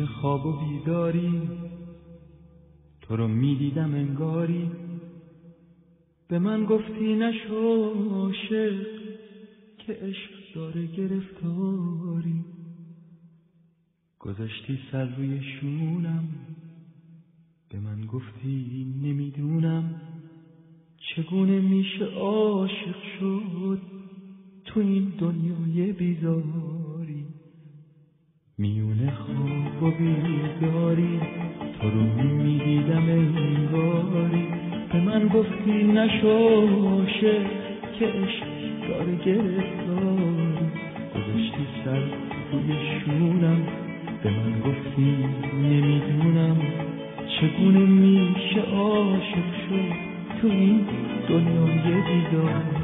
میون خواب و بیداری تو رو میدیدم انگاری به من گفتی نشو عاشق که عشق داره گرفتاری گذاشتی سر روی شونم به من گفتی نمیدونم چگونه میشه عاشق شد تو این دنیای بیزاری میونه خواب و بیداری تو رو میدیدم انگاری به من گفتی نشو عاشق که عشق داره گرفتاری گذاشتی سر روی شونم به من گفتی نمیدونم چگونه میشه عاشق شد تو این دنیای بیداری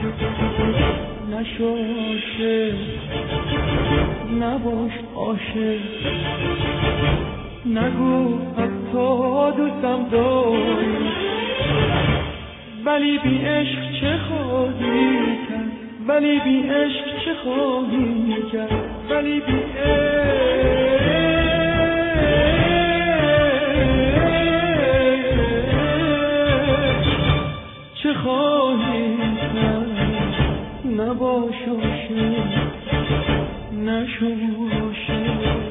نشو عاشق نباش عاشق نگو حتی دوستم داری ولی بی عشق چه خواهی کرد ولی بی عشق چه خواهی کرد ولی بی عشق چه خواهی کرد نباش عاشق نشو عاشق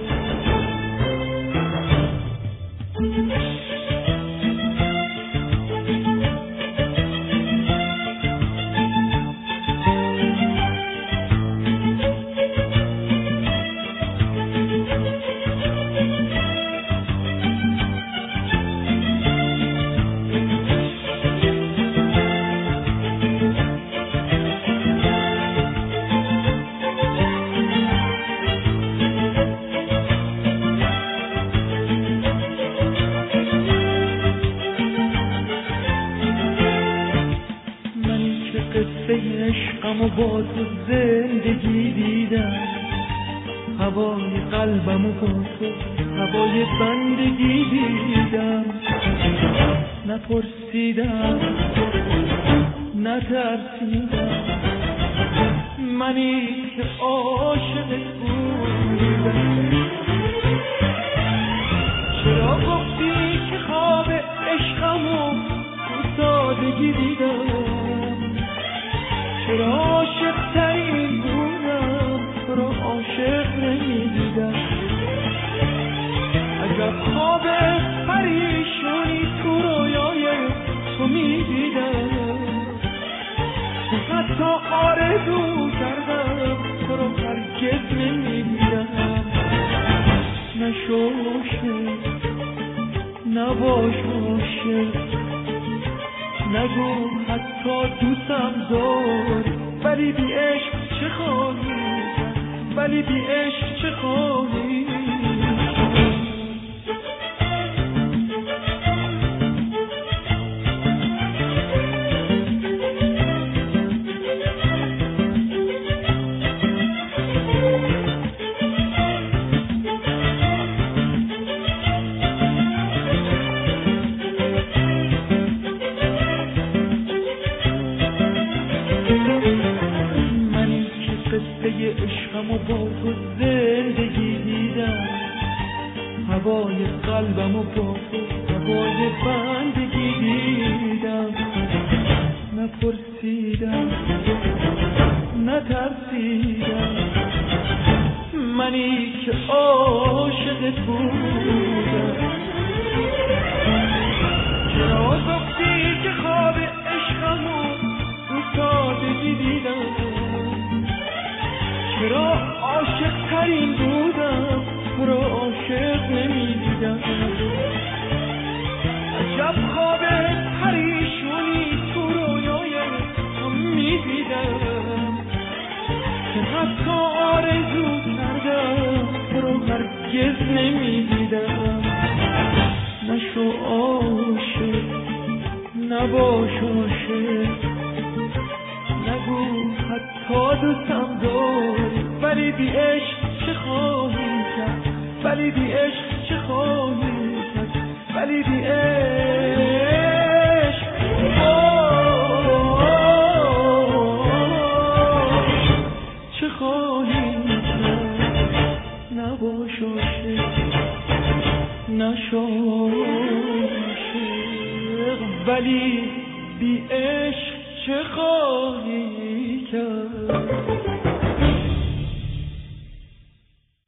عشقم و با تو زندگی دیدم هوای قلبم و با تو هوای بندگی دیدم نپرسیدم نترسیدم منی که عاشقت بودم چرا گفتی که خواب عشقم و تو سادگی دیدم چرا عاشق ترین بودم تو رو عاشق نمیدیدم عجب خواب پریشونی تو رویای تو میدیدم حتی آرزو کردم تو رو هرگز نمیدیدم نشو عاشق نباش عاشق نگو حتی دوستم داری ولی بی عشق چه خواهی ولی بی عشق چه خواهی عشقم و با تو زندگی دیدم هوای قلبم و با تو هوای بندگی دیدم نپرسیدم نترسیدم منی که عاشقت بودم چرا گفتی که خواب عشقم و تو سادگی دیدم چرا عاشق ترین بودم تو رو عاشق نمیدیدم عجب خواب پریشونی تو رویای تو میدیدم که حتی آرزو کردم تو رو هرگز نمیدیدم نشو عاشق نباش عاشق نگو حتی دوستم داری ولی بی عشق چه خواهی کرد ولی بی عشق چه خواهی کرد ولی بی عشق چه خواهی کرد نباش عاشق نشد عاشق، ولی بی عشق چه خواهی